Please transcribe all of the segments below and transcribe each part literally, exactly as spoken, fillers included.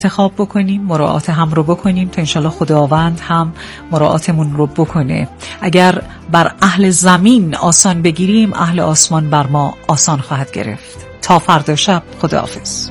انتخاب بکنیم، مراعات هم رو بکنیم تا انشالله خداوند هم مراعاتمون رو بکنه. اگر بر اهل زمین آسان بگیریم، اهل آسمان بر ما آسان خواهد گرفت. تا فردا شب، خداحافظ.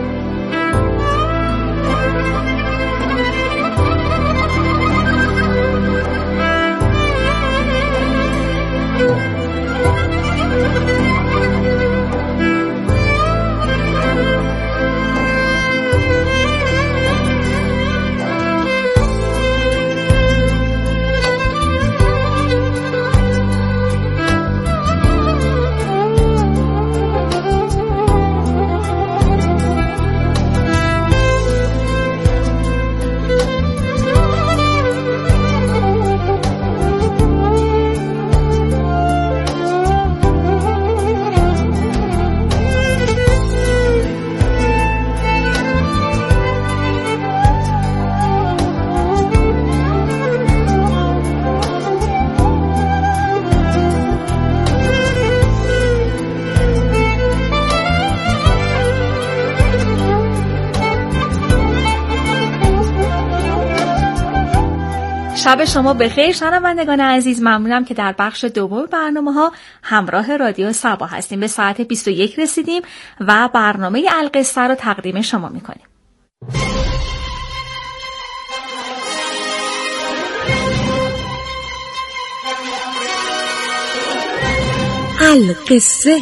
شب شما بخیر شنوندگان عزیز. ممنونم که در بخش دوم برنامه ها همراه رادیو سبا هستیم. به ساعت بیست و یک رسیدیم و برنامه القصه رو تقدیم شما میکنیم. القصه.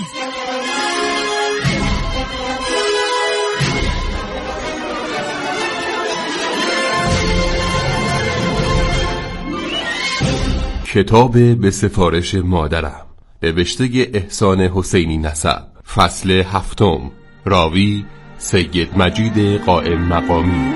کتاب به سفارش مادرم، نوشته احسان حسینی نسب، فصل هفتم، راوی سید مجید قائم مقامی.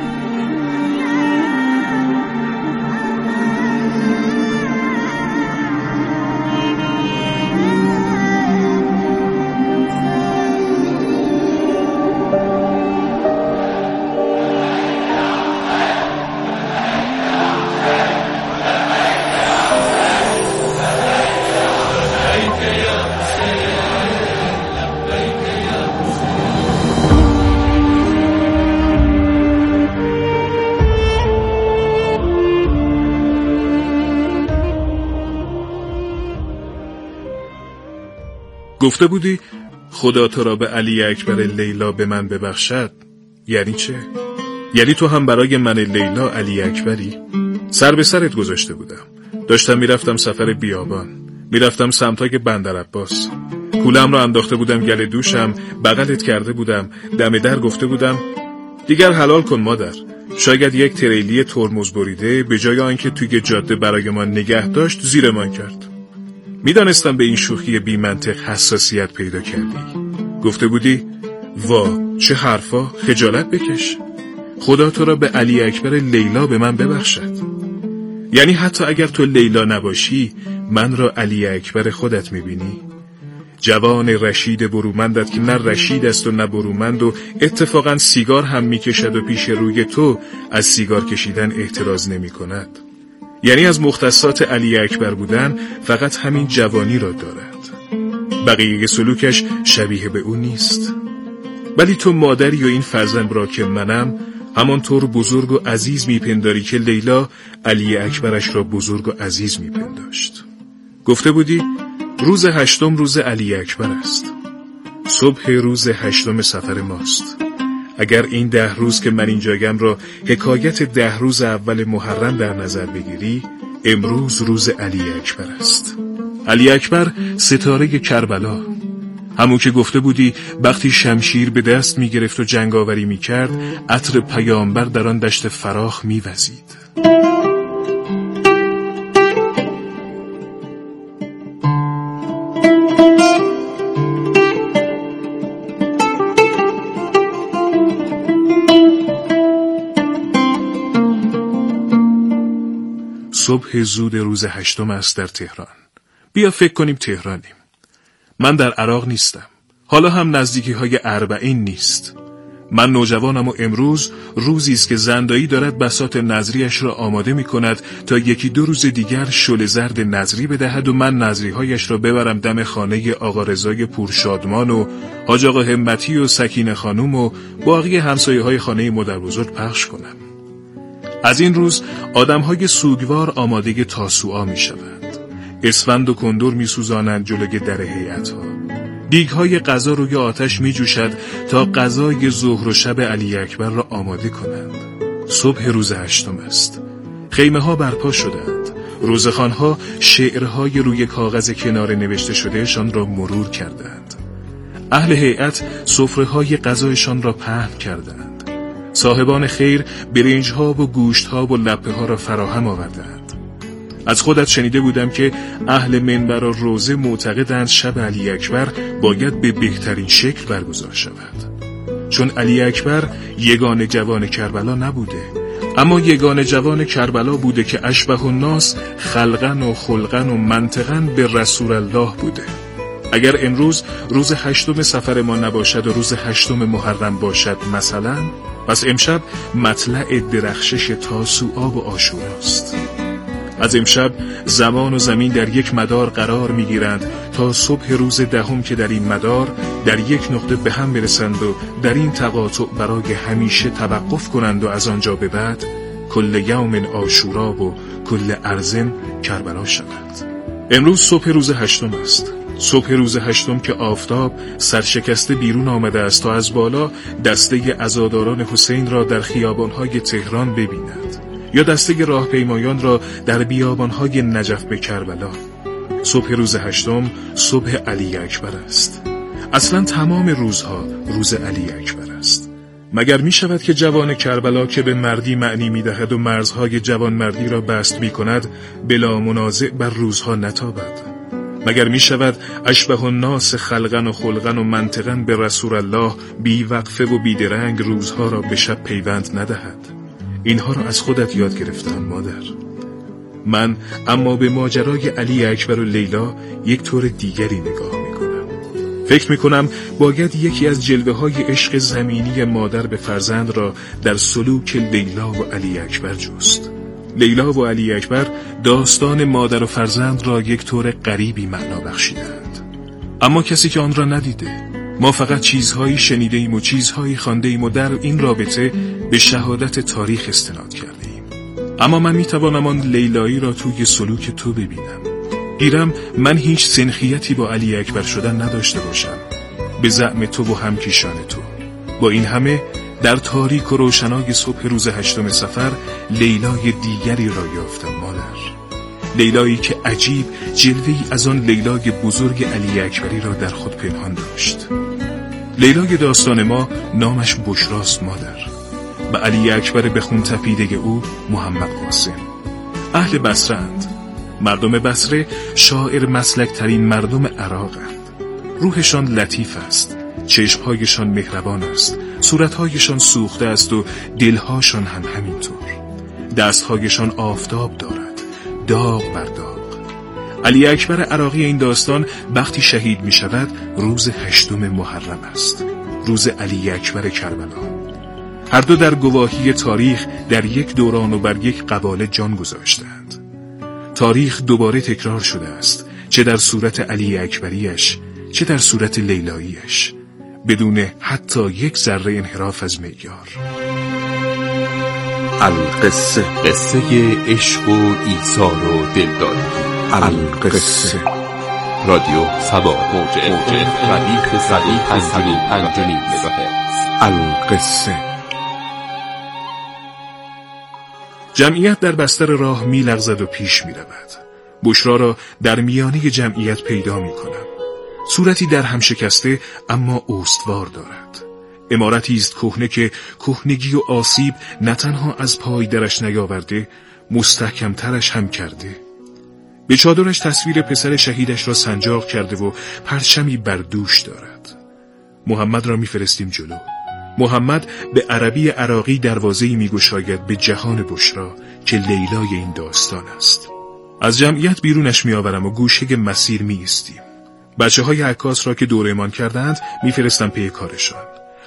گفته بودی خدا تو را به علی اکبر لیلا به من ببخشد. یعنی چه؟ یعنی تو هم برای من لیلا علی اکبری؟ سر به سرت گذاشته بودم، داشتم میرفتم سفر بیابان، میرفتم سمتای بندر عباس، کولم را انداخته بودم گل دوشم، بغلت کرده بودم، دم در گفته بودم دیگر حلال کن مادر. شاید یک تریلی ترمز بریده به جای آنکه توی جاده برای ما نگه داشت زیرمان کرد. میدانستم به این شوخی بی منطق حساسیت پیدا کردی. گفته بودی وا چه حرفا، خجالت بکش، خدا تو را به علی اکبر لیلا به من ببخشد. یعنی حتی اگر تو لیلا نباشی من را علی اکبر خودت میبینی؟ جوان رشید برومندت که نه رشید است و نه برومند و اتفاقا سیگار هم میکشد و پیش روی تو از سیگار کشیدن احتراز نمی کند. یعنی از مختصات علی اکبر بودن فقط همین جوانی را دارد، بقیه سلوکش شبیه به او نیست. ولی تو مادری و این فرزند را که منم همانطور بزرگ و عزیز میپنداری که لیلا علی اکبرش را بزرگ و عزیز میپنداشت. گفته بودی روز هشتم روز علی اکبر است، صبح روز هشتم سفر ماست. اگر این ده روز که من اینجایم را حکایت ده روز اول محرم در نظر بگیری، امروز روز علی اکبر است. علی اکبر ستاره کربلا، همون که گفته بودی وقتی شمشیر به دست می گرفت و جنگاوری می کرد عطر پیامبر در آن دشت فراخ می وزید. صبح زود روز هشتم است در تهران. بیا فکر کنیم تهرانیم. من در عراق نیستم، حالا هم نزدیکی های اربعین نیست. من نوجوانم و امروز روزی است که زندایی دارد بساط نظریش را آماده می کند تا یکی دو روز دیگر شل زرد نظری بدهد و من نظریهایش را ببرم دم خانه آقا رضای پورشادمان و حاج آقا همتی و سکینه خانوم و باقی همسایه های خانه مادر بزرگ پخش کنم. از این روز آدمهای سوگوار آماده تاسوعا می شوند. اسفند و کندور می سوزانند جلوی در هیئت‌ها. دیگ‌های غذا روی آتش می جوشد تا غذای ظهر و شب علی اکبر را آماده کنند. صبح روز هشتم است. خیمه ها برپا شدند. روزخوان‌ها شعرهای روی کاغذ کنار نوشته شدهشان را مرور کردند. اهل هیئت سفره‌های غذایشان را پهن کردند. صاحبان خیر برنج‌ها و گوشت‌ها و لپه‌ها را فراهم آوردند. از خودت شنیده بودم که اهل منبر و روزه معتقدند شب علی اکبر باید به بهترین شکل برگزار شود، چون علی اکبر یگانه جوان کربلا نبوده، اما یگانه جوان کربلا بوده که اشبه الناس خلقن و خلقن و منطقن به رسول الله بوده. اگر امروز روز هشتم سفر ما نباشد و روز هشتم محرم باشد مثلا، پس امشب مطلع درخشش تاسوعا و عاشوراست. از امشب زمان و زمین در یک مدار قرار می‌گیرند تا صبح روز دهم که در این مدار در یک نقطه به هم برسند و در این تقاطع برای همیشه توقف کنند و از آنجا به بعد کل یوم عاشورا و کل ارزن کربلا شود. امروز صبح روز هشتم است. صبح روز هشتم که آفتاب سرشکسته بیرون آمده است تا از بالا دسته عزاداران حسین را در خیابان‌های تهران ببیند یا دسته راهپیمایان را در بیابان‌های نجف به کربلا. صبح روز هشتم صبح علی اکبر است. اصلا تمام روزها روز علی اکبر است. مگر می شود که جوان کربلا که به مردی معنی می دهد و مرزهای جوان مردی را بست می کند بلا منازع بر روزها نتابد؟ مگر می شود اشبه الناس خلقن و خلقن و منطقن به رسول الله بی وقفه و بی درنگ روزها را به شب پیوند ندهد؟ اینها را از خودت یاد گرفتم مادر. من اما به ماجرای علی اکبر و لیلا یک طور دیگری نگاه میکنم. فکر میکنم باید یکی از جلوه های عشق زمینی مادر به فرزند را در سلوک لیلا و علی اکبر جست. لیلا و علی اکبر داستان مادر و فرزند را یک طور غریبی معنا بخشیدند، اما کسی که آن را ندیده. ما فقط چیزهایی شنیده ایم و چیزهایی خوانده ایم و در این رابطه به شهادت تاریخ استناد کرده ایم. اما من میتوانم آن لیلایی را توی سلوک تو ببینم. گیرم من هیچ سنخیتی با علی اکبر شدن نداشته باشم به زعم تو و همکیشان تو. با این همه در تاریک و روشنای صبح روز هشتم سفر لیلای دیگری را یافتم مادر. لیلایی که عجیب جلوه‌ای از آن لیلای بزرگ علی اکبری را در خود پنهان داشت. لیلای داستان ما نامش بشراست مادر، و علی اکبر به خون تپیده او محمد قاسم. اهل بصره‌اند. مردم بصره شاعر مسلک ترین مردم عراقند. روحشان لطیف است، چشمهایشان مهربان است، صورتهایشان سوخته است و دلهاشان هم همینطور. دستهایشان آفتاب دارد، داغ بر داغ. علی اکبر عراقی این داستان وقتی شهید می شود روز هشتم محرم است، روز علی اکبر کربلا. هر دو در گواهی تاریخ در یک دوران و بر یک قباله جان گذاشتند. تاریخ دوباره تکرار شده است، چه در صورت علی اکبریش چه در صورت لیلاییش، بدون حتی یک ذره انحراف از معیار. القصه، قصه عشق و ایثار و دلداری. القصه. رادیو سبا موج ردیف صدی پنج و نیم مگاهرتز. القصه. جمعیت در بستر راه می لغزد و پیش می رود. بشرا را در میانه جمعیت پیدا می کنم. صورتی در هم شکسته اما استوار دارد. عمارتی است کهنه که کهنگی و آسیب نه تنها از پای درش نیاورده، مستحکم ترش هم کرده. به چادرش تصویر پسر شهیدش را سنجاق کرده و پرچمی بر دوش دارد. محمد را میفرستیم جلو. محمد به عربی عراقی دروازه‌ای میگشاید به جهان بشرا که لیلای این داستان است. از جمعیت بیرونش میآورم و گوشه مسیر میایستیم. بچه های عکاس را که دوره‌مان کردند میفرستم پی کارشان.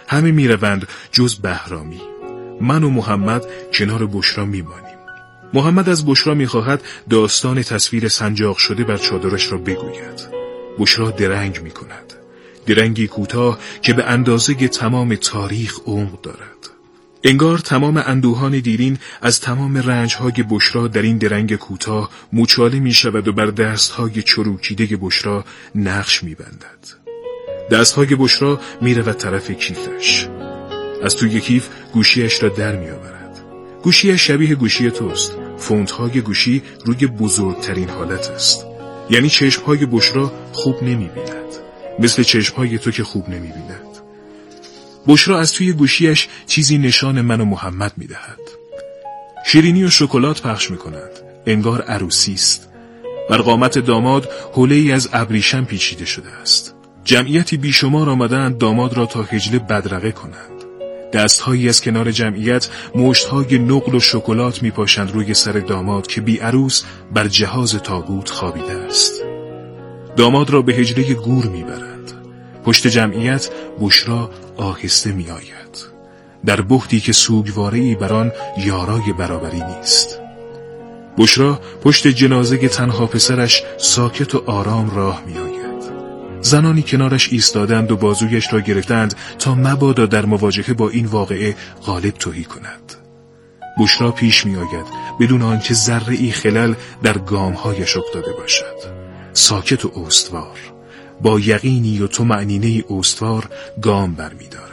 همه میروند جز بهرامی. من و محمد کنار بشرا میمانیم. محمد از بشرا میخواهد داستان تصویر سنجاق شده بر چادرش را بگوید. بشرا درنگ میکند، درنگی کوتاه که به اندازه تمام تاریخ عمق دارد. انگار تمام اندوهان دیرین از تمام رنجهای بشرا در این درنگ کوتاه موچاله می شود و بر دستهای چروکیده بشرا نقش می بندد. دستهای بشرا می رود طرف کیفش. از توی کیف گوشیش را در می آورد. گوشیش شبیه گوشی توست. فونتهای گوشی روی بزرگترین حالت است. یعنی چشمهای بشرا خوب نمی بیند. مثل چشمهای تو که خوب نمی بیند. بشرا از توی گوشیش چیزی نشان من و محمد می دهد. شیرینی و شکلات پخش می کند. انگار عروسی است. بر قامت داماد حوله‌ای از ابریشم پیچیده شده است. جمعیتی بیشمار آمدند داماد را تا حجله بدرقه کنند. دستهایی از کنار جمعیت مشتهای نقل و شکلات می پاشند روی سر داماد که بی عروس بر جهاز تابوت خوابیده است. داماد را به حجله گور می برند. پشت جمعیت بشرا آهسته می آید. در بحتی که سوگواره‌ای بر آن یارای برابری نیست. بشرا پشت جنازه تنها پسرش ساکت و آرام راه می آید. زنانی کنارش ایستادند و بازویش را گرفتند تا مبادا در مواجهه با این واقعه غالب تهی کند. بشرا پیش می آید بدون آنکه ذره‌ای خلل در گام‌هایش افتاده باشد. ساکت و استوار، با یقینی و طمأنینه استوار گام برمی دارد.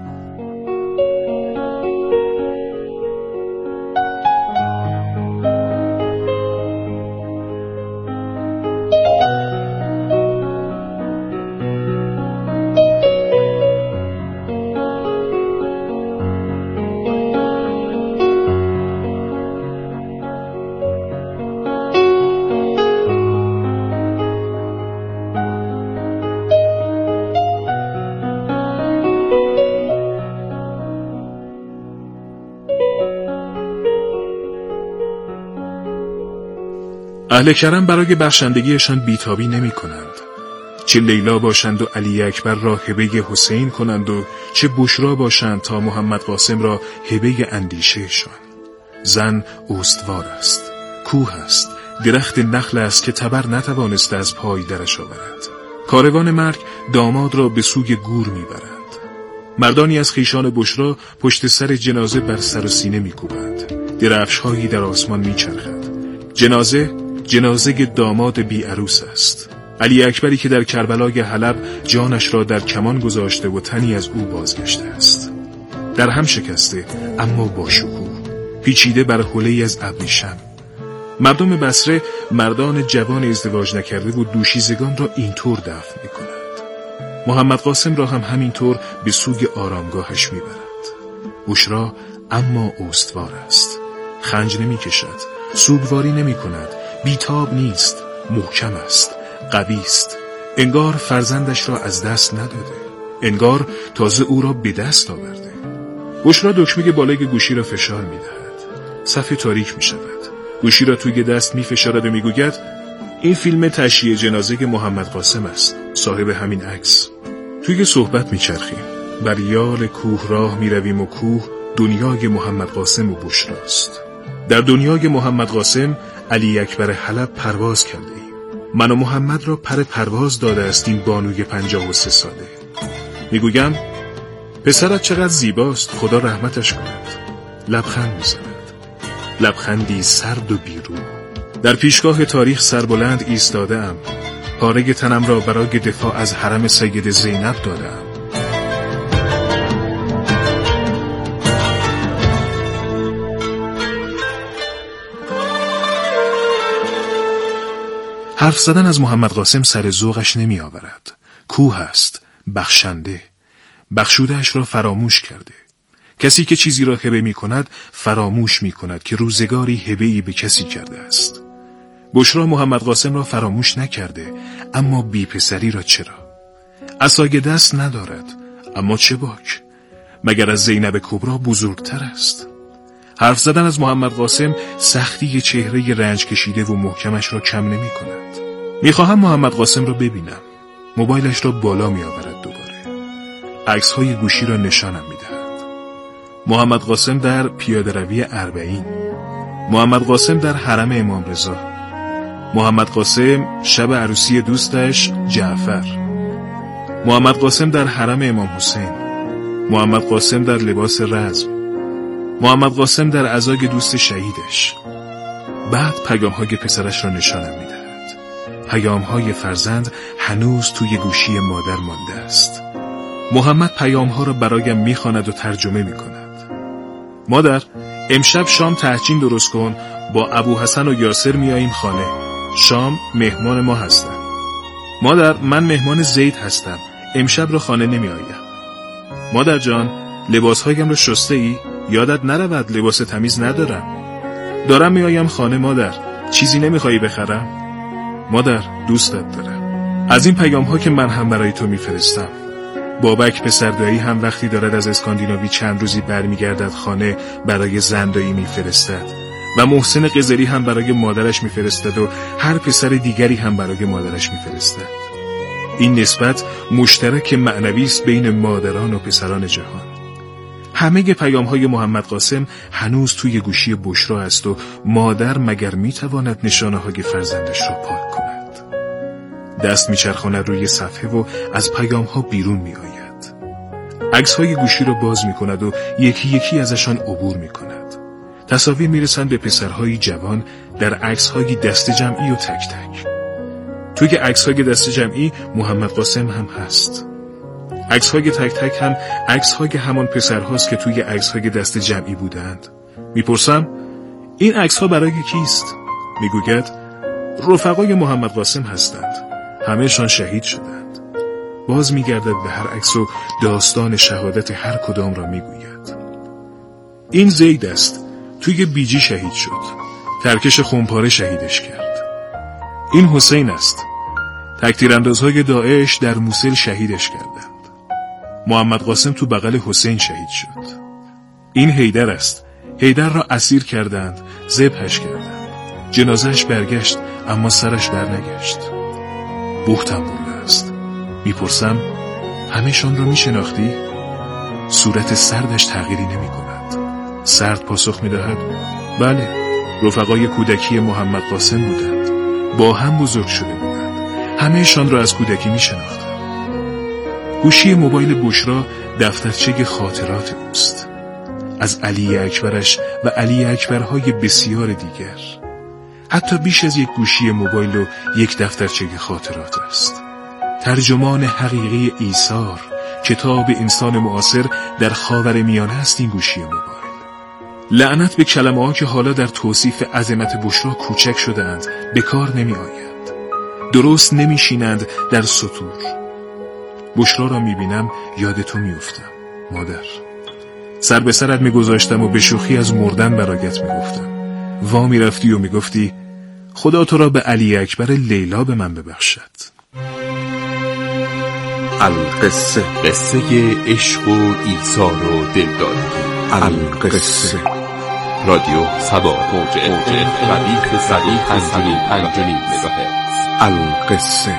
اهل کرم برای بخشندگیشان بیتابی نمی کنند. چه لیلا باشند و علی اکبر را هبه حسین کنند و چه بشرا باشند تا محمد قاسم را هبه اندیشهشان. زن استوار است، کوه است، درخت نخل است که تبر نتوانسته از پای درش آورد. کاروان مرگ داماد را به سوی گور می برند. مردانی از خیشان بشرا پشت سر جنازه بر سر و سینه می کوبند. درفش‌هایی در آسمان می چرخد. جنازه جنازه داماد بی عروس است. علی اکبری که در کربلای حلب جانش را در کمان گذاشته و تنی از او بازگشته است. در هم شکسته اما با شکوه، پیچیده بر حوله‌ای از ابریشم. مردم بصره مردان جوان ازدواج نکرده و دوشیزگان را اینطور دفن می کنند. محمد قاسم را هم همینطور به سوی آرامگاهش می برند. بشرا اما استوار است. خنج نمی کشد، سوگواری نمی کند، بیتاب نیست، محکم است، قوی است. انگار فرزندش را از دست نداده، انگار تازه او را به دست آورده. بشرا دکمه بالای گوشی را فشار می دهد. صفحه تاریک می شود. گوشی را توی دست می فشارد و می گوید این فیلم تشییع جنازه محمد قاسم است، صاحب همین عکس. توی صحبت می چرخیم. بر یال کوه راه می رویم و کوه دنیای محمد قاسم و بشراست. در دنیای محمد قاسم علی اکبر حلب پرواز کرده ایم. من و محمد را پر پرواز داده است این بانوی پنجاه و سه ساله. میگویم پسرت چقدر زیباست، خدا رحمتش کند. لبخند میزند، لبخندی سرد و بیروح. در پیشگاه تاریخ سربلند ایستاده ام. پاره تنم را برای دفاع از حرم سید زینب دادم. حرف زدن از محمد قاسم سر ذوقش نمی آورد. کوه است، بخشنده. بخشودهش را فراموش کرده. کسی که چیزی را هبه می کند فراموش می کند که روزگاری هبه‌ای به کسی کرده است. بشرا محمد قاسم را فراموش نکرده، اما بی پسری را چرا؟ عصای دست ندارد، اما چه باک؟ مگر از زینب کبرا بزرگتر است؟ حرف زدن از محمد قاسم سختی چهره رنج کشیده و محکمش را کم نمی کند. می خواهم محمد قاسم را ببینم. موبایلش را بالا می آورد دوباره. عکس‌های گوشی را نشانم می‌دهد. محمد قاسم در پیاده روی اربعین، محمد قاسم در حرم امام رضا، محمد قاسم شب عروسی دوستش جعفر، محمد قاسم در حرم امام حسین، محمد قاسم در لباس رزم، محمد قاسم در عزای دوست شهیدش. بعد پیام‌های پسرش را نشانم می‌دهد. پیام‌های فرزند هنوز توی گوشی مادر مانده است. محمد پیام‌ها را برایم می‌خواند و ترجمه می‌کند. مادر، امشب شام تهچین درست کن، با ابوحسن و یاسر میاییم خانه. شام مهمان ما هستن. مادر، من مهمان زید هستم، امشب را خانه نمیآیم. مادر جان، لباسهایم را شسته ای؟ یادت نرود لباس تمیز ندارم. دارم میآیم خانه مادر، چیزی نمیخوایی بخرم؟ مادر، دوستت دارم. از این پیام ها که من هم برای تو میفرستم. بابک پسردایی هم وقتی دارد از اسکاندیناوی چند روزی برمیگردد خانه برای زندایی میفرستد و محسن قزلی هم برای مادرش میفرستد و هر پسر دیگری هم برای مادرش میفرستد. این نسبت مشترک معنوی است بین مادران و پسران جهان. همه پیام های محمد قاسم هنوز توی گوشی بشرا است و مادر مگر میتواند نشانه های فرزندش را پاک کند؟ دست میچرخاند روی صفحه و از پیام ها بیرون میآید. عکس های گوشی را باز میکند و یکی یکی ازشان عبور میکند. تصاویر میرسند به پسرهای جوان در عکس های دست جمعی و تک تک. توی عکس های دست جمعی محمد قاسم هم هست. عکس های تک تک هم عکس های همان پسرهاست که توی عکس های دست جمعی بودند. میپرسم این عکس ها برای کیست؟ میگوید رفقای محمد قاسم هستند. همه‌شان شهید شدند. باز میگردد به هر عکس و داستان شهادت هر کدام را میگوید. این زید است، توی بیجی شهید شد. ترکش خونپاره شهیدش کرد. این حسین است. تکتیراندازهای داعش در موصل شهیدش کردند. محمد قاسم تو بغل حسین شهید شد. این حیدر است. حیدر را اسیر کردند، ذبحش کردند. جنازهش برگشت اما سرش برنگشت. بختم برده است. میپرسم همه‌شان را میشناختی؟ صورت سردش تغییری نمی کند. سرد پاسخ میدهد بله، رفقای کودکی محمد قاسم بودند. با هم بزرگ شده بودند. همه‌شان را از کودکی میشناختم. گوشی موبایل بشرا دفترچه خاطرات اوست. از علی اکبرش و علی اکبرهای بسیار دیگر. حتی بیش از یک گوشی موبایل و یک دفترچه خاطرات است. ترجمان حقیقی ایثار، کتاب انسان معاصر در خاورمیانه است این گوشی موبایل. لعنت به کلمه ها که حالا در توصیف عظمت بشرا کوچک شدند، به کار نمی آیند. درست نمی شینند در سطور. بشرا را می بینم یاد تو می افتم مادر. سر به سرت می گذاشتم و به شوخی از مردن برایت می گفتم. وا می رفتی و می گفتی خدا تو را به علی اکبر لیلا به من ببخشد. القصه، قصه عشق و ایثار و دلدادگی. القصه، رادیو سبا، موج ردیف صدی پنجونی مگاهرتز. القصه.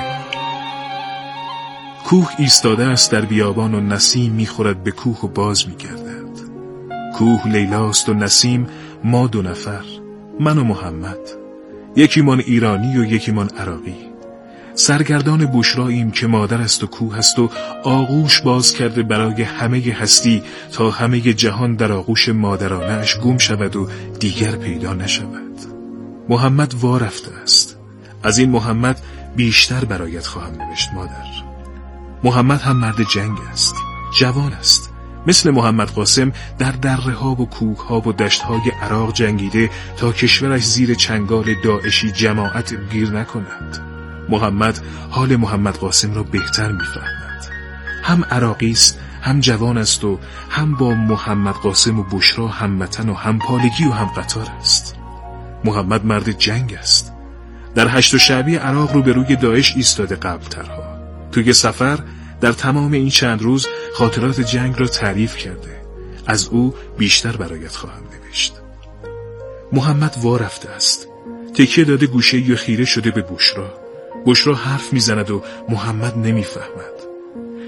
کوه ایستاده است در بیابان و نسیم میخورد به کوه و باز میگردد. کوه لیلاست و نسیم ما دو نفر، من و محمد، یکی من ایرانی و یکی من عراقی. سرگردان بشراییم که مادر است و کوه است و آغوش باز کرده برای همه هستی تا همه جهان در آغوش مادرانش گم شود و دیگر پیدا نشود. محمد وا رفته است. از این محمد بیشتر برایت خواهم نوشت مادر. محمد هم مرد جنگ است، جوان است. مثل محمد قاسم در دره ها و کوه ها و دشت های عراق جنگیده تا کشورش زیر چنگال داعشی جماعت گیر نکند. محمد حال محمد قاسم را بهتر میفهمد. هم عراقی است، هم جوان است و هم با محمد قاسم و بشرا هموطن و هم پالگی و هم قطار است. محمد مرد جنگ است. در هشت شعبی عراق رو به روی داعش ایستاده قبل ترها. توی سفر در تمام این چند روز خاطرات جنگ را تعریف کرده. از او بیشتر برایت خواهم نوشت. محمد وا رفته است. تکیه داده گوشه‌ای و خیره شده به بشرا. بشرا حرف میزند و محمد نمیفهمد.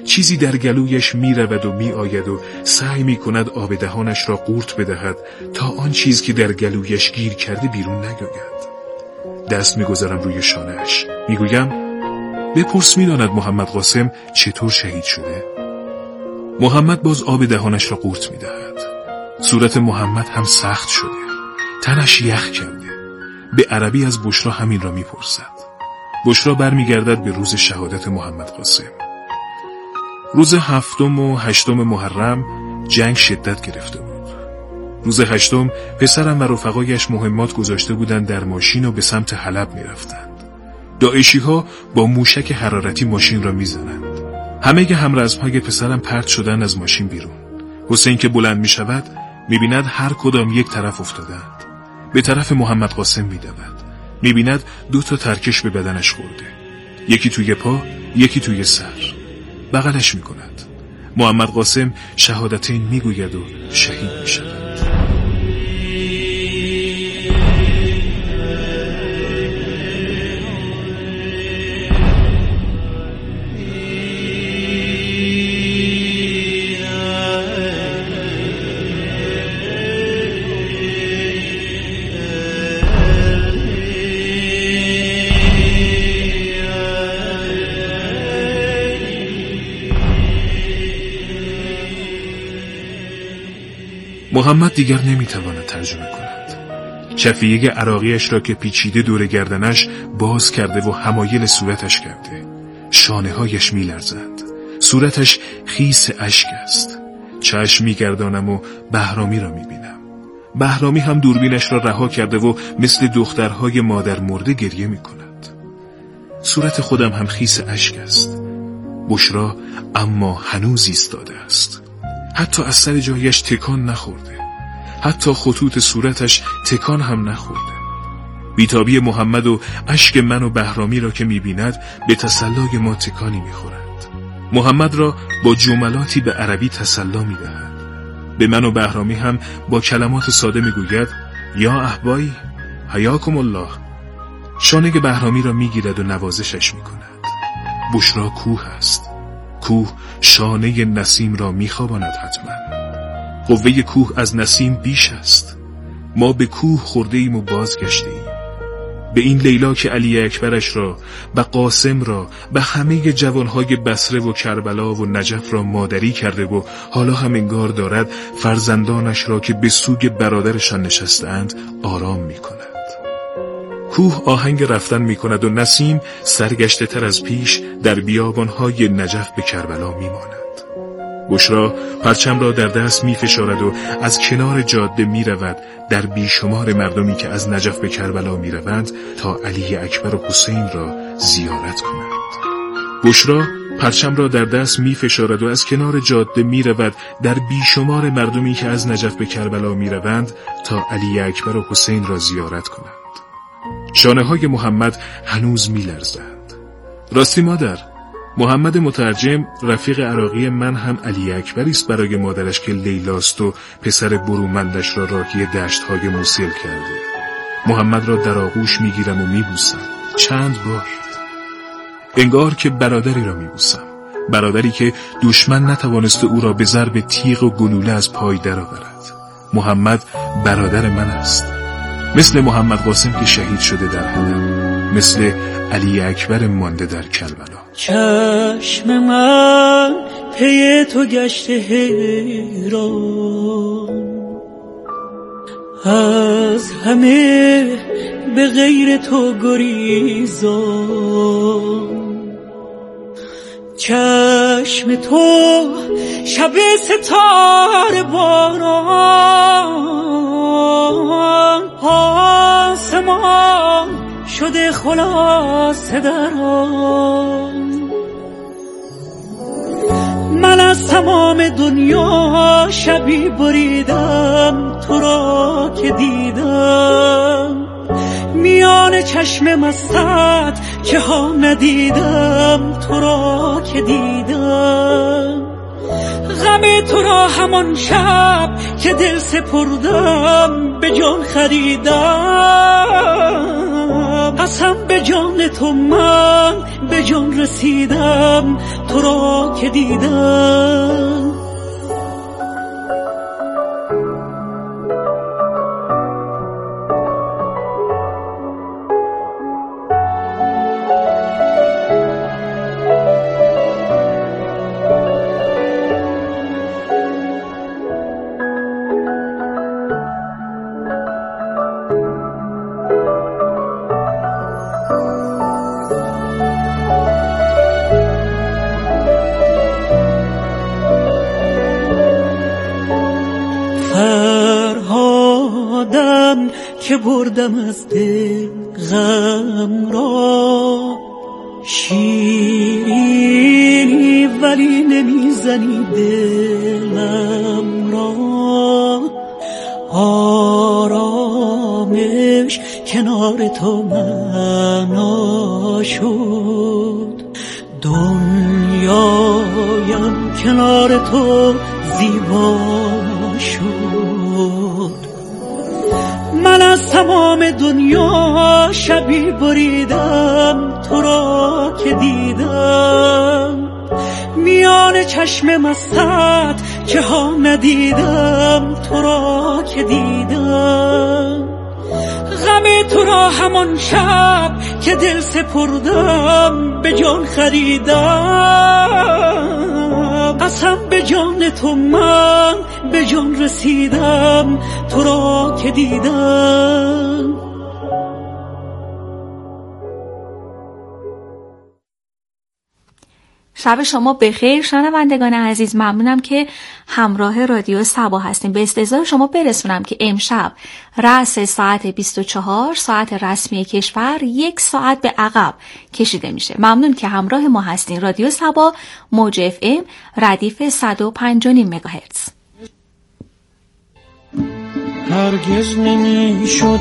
چیزی در گلویش می رود و می آید و سعی می کند آب دهانش را قورت بدهد تا آن چیز که در گلویش گیر کرده بیرون نیاید. دست می گذارم روی شانه‌اش، می گویم بپرس می داند محمد قاسم چطور شهید شده؟ محمد باز آب دهانش را قورت می دهد. صورت محمد هم سخت شده، تنش یخ کرده. به عربی از بشرا همین را می پرسد. بشرا برمیگردد به روز شهادت محمد قاسم. روز هفتم و هشتم محرم جنگ شدت گرفته بود. روز هشتم پسرم و رفقایش مهمات گذاشته بودند در ماشین و به سمت حلب می رفتند. داعشی ها با موشک حرارتی ماشین را می زنند. همه همرزمهای پسرم پرت شدن از ماشین بیرون. حسین که بلند می شود می بیند هر کدام یک طرف افتادند. به طرف محمد قاسم می دود. می بیند دو تا ترکش به بدنش خورده. یکی توی پا، یکی توی سر. بغلش می کند. محمد قاسم شهادتین می گوید و شهید می شود. محمد دیگر نمیتواند ترجمه کند. کفیه عراقیش را که پیچیده دور گردنش باز کرده و حمایل صورتش کرده. شانه هایش میلرزند. صورتش خیس اشک است. چشم میگردانم و بهرامی را میبینم. بهرامی هم دوربینش را رها کرده و مثل دخترهای مادر مرده گریه میکند. صورت خودم هم خیس اشک است. بشرا اما هنوز ایستاده است. حتی از سر جایش تکان نخورده. حتی خطوط صورتش تکان هم نخورده. بیتابی محمد و اشک من و بهرامی را که می‌بیند به تسلای ما تکانی می‌خورد. محمد را با جملاتی به عربی تسلا می‌دهد. به من و بهرامی هم با کلمات ساده می‌گوید یا احبایی حیاکم الله. شانه بهرامی را می‌گیرد و نوازشش می‌کند. بشرا کوه است. کوه شانه نسیم را میخواباند حتما. قوه کوه از نسیم بیش است. ما به کوه خورده ایم و بازگشته ایم. به این لیلا که علی اکبرش را، به قاسم را، به همه جوانهای بصره و کربلا و نجف را مادری کرده و حالا هم انگار دارد فرزندانش را که به سوگ برادرشان نشستند آرام میکند. کوه آهنگ رفتن می کند و نسیم سرگشته تر از پیش در بیابانهای نجف به کربلا می ماند. بشرا پرچم را در دست می فشارد و از کنار جاده می رود در بیشمار مردمی که از نجف به کربلا می روند تا علی اکبر و حسین را زیارت کنند. بشرا پرچم را در دست می فشارد و از کنار جاده می رود در بیشمار مردمی که از نجف به کربلا می روند تا علی اکبر و حسین را زیارت کنند. شانه های محمد هنوز می لرزند. راستی مادر، محمد مترجم رفیق عراقی من هم علی اکبری است برای مادرش که لیلاست و پسر برومندش را راهی دشت های موصل کرده. محمد را در آغوش می گیرم و می بوسم چند بار. انگار که برادری را می بوسم. برادری که دشمن نتوانسته او را به ضرب تیغ و گلوله از پای درآورد. محمد برادر من است. مثل محمد قاسم که شهید شده در حلب، مثل علی اکبر مانده در کربلا. چشم من پی تو گشته حیران، از همه به غیر تو گریزان. چشم تو شب ستاره باران، آسمان شده خلاصه در آن. من از تمام دنیا شبی بریدم تو را که دیدم، میان چشم مستت که ها ندیدم تو را که دیدم. غم تو را همان شب که دل سپردم به جان خریدم. قسم به جان تو من به جان رسیدم، تو را که دیدم. فرهادم که بردم از دل غم را، شیرینی ولی نمیزنی دلم را. آرامش کنار تو معنا شد، دنیایم کنار تو زیبا شد. من از تمام دنیا شبی بریدم، تو را که دیدم. میان چشم مستت که ها ندیدم، تو را که دیدم. غم تو را همان شب که دل سپردم به جان خریدم. قسم به جان تو من به جان رسیدم، تو را که دیدم. شب شما بخیر شنوندگان عزیز، ممنونم که همراه رادیو صبا هستیم. به استحضار شما برسونم که امشب رأس ساعت بیست و چهار ساعت رسمی کشور یک ساعت به عقب کشیده میشه. ممنون که همراه ما هستین. رادیو صبا موج اف ام ردیف صد و پنج و نیم مگاهرتز. هرگز نمیشد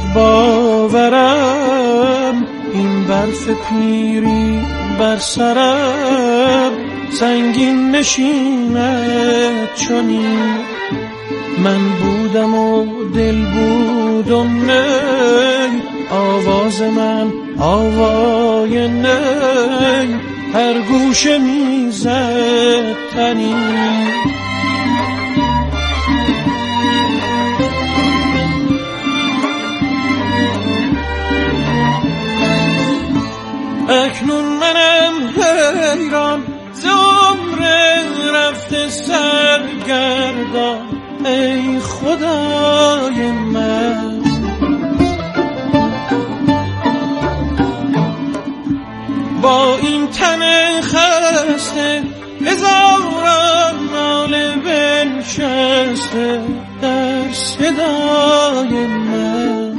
باورم این برف پیری بر سرم سنگین نشیند چنین. من بودم و دل بود و نی، آواز من آوای نی، هر گوشه میزد تنین. اکنون منم حیران ز عمر رفته سرگردان، ای خدای من. با این تن خسته هزاران ناله بنشسته در صدای من.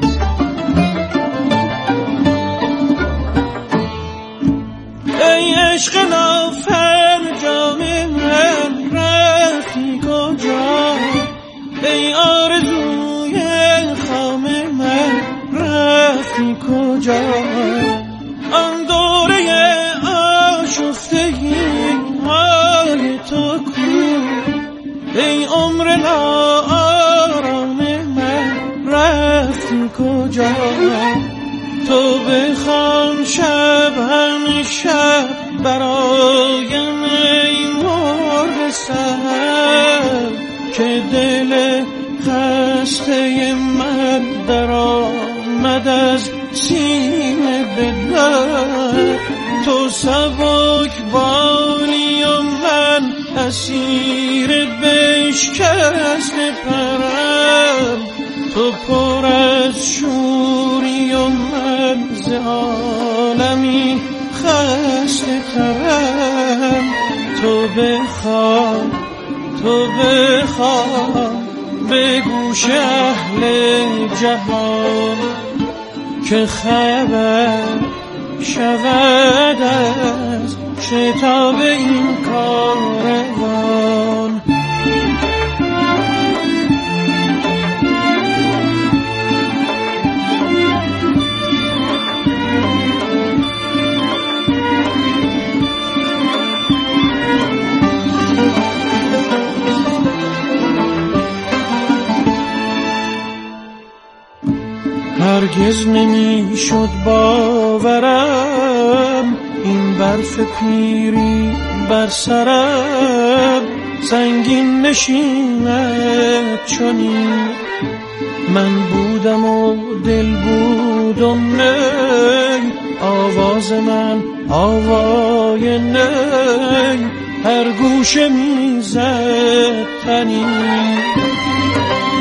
ای عشق نافرجام من رفتی کجا، ای آرزوی خام من رفتی کجا. آن دوره آشفتگی حال تو کو، ای عمر ناآرام من رفتی کجا. تو بخوان شب همه شب برایم ای مرغ سحر، که دل خسته من در آمد از سینه به در. تو سبک بانی و من اسیر بشکست پرم، تو پر از شوری و من ز عالمی خسته ترم. تو بخواه تو بخواه به گوش اهل جهان، که خبر شود از شتاب این کاروان. هرگز نمی شد باورم این برف پیری بر سرم سنگین نشیند چنین. من بودم و دل بود و نی، آواز من آوای نی، هر گوشه میزد تنی.